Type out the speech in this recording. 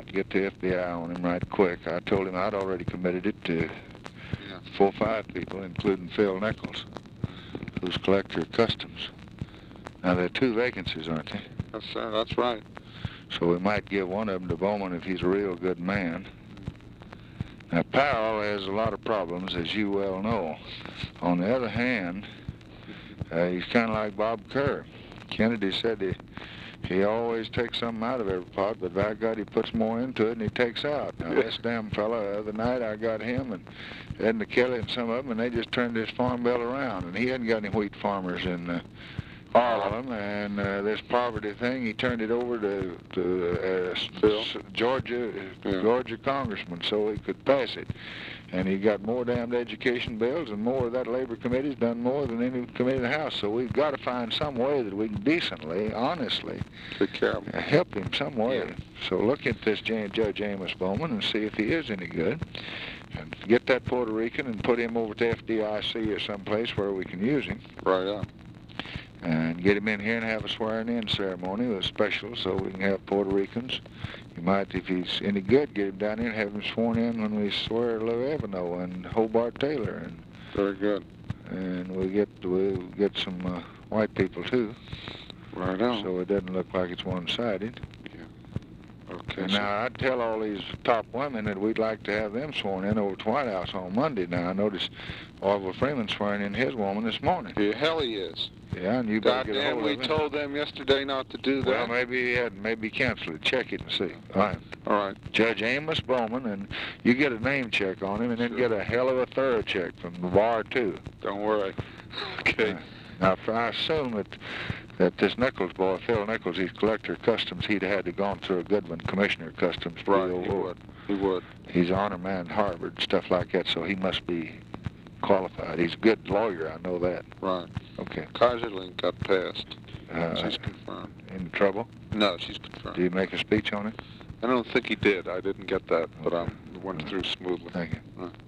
to get the FBI on him right quick. I told him I'd already committed it to 4 or 5 people, including Phil Nichols, who's collector of customs. Now, there are 2 vacancies, aren't there? That's right. So we might give one of them to Bowman if he's a real good man. Now, Powell has a lot of problems, as you well know. On the other hand, he's kind of like Bob Kerr. Kennedy said he always takes something out of every pot, but by God, he puts more into it and he takes out. Now, this damn fella, the other night I got him and Edna Kelly and some of them, and they just turned his farm bill around, and he hadn't got any wheat farmers in Harlem, and this poverty thing, he turned it over to Georgia congressman so he could pass it. And he got more damned education bills, and more of that labor committee's done more than any committee in the House. So we've got to find some way that we can decently, honestly, help him some way. Yeah. So look at this Judge Amos Bowman and see if he is any good. And get that Puerto Rican and put him over to FDIC or someplace where we can use him. Right on. And get him in here and have a swearing-in ceremony with a special so we can have Puerto Ricans. You might, if he's any good, get him down here and have him sworn in when we swear Lou Evano and Hobart Taylor. And very good. And we'll get some white people, too. Right on. So it doesn't look like it's one-sided. Yeah. Okay. And now, I'd tell all these top women that we'd like to have them sworn in over at the White House on Monday. Now, I noticed Orville Freeman swearing in his woman this morning. Yeah, hell he is. Yeah, and you better get a hold of it. We told them yesterday not to do that. Well, maybe he hadn't. Maybe cancel it. Check it and see. All right. All right. Judge Amos Bowman, and you get a name check on him, and then get a hell of a thorough check from the bar, too. Don't worry. Okay. Now, I assume that this Nichols boy, Phil Nichols, he's collector of customs, he'd have had to gone through a good one, commissioner of customs. Right, he would. He's an honor man at Harvard, stuff like that, so he must be qualified. He's a good lawyer, I know that. Right. Okay. Kaiserling got passed. She's confirmed. In trouble? No, she's confirmed. Did he make a speech on it? I don't think he did. I didn't get that, but I went through smoothly. Thank you.